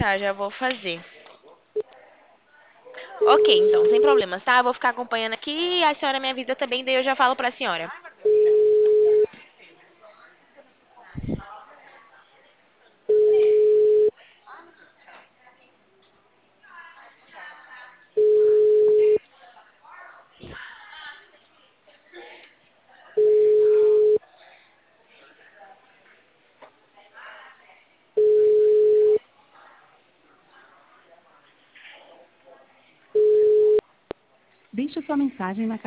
Tá, já vou fazer. Ok, então, sem problemas, tá? Eu vou ficar acompanhando aqui e a senhora me avisa também, daí eu já falo pra senhora. Deixe sua mensagem na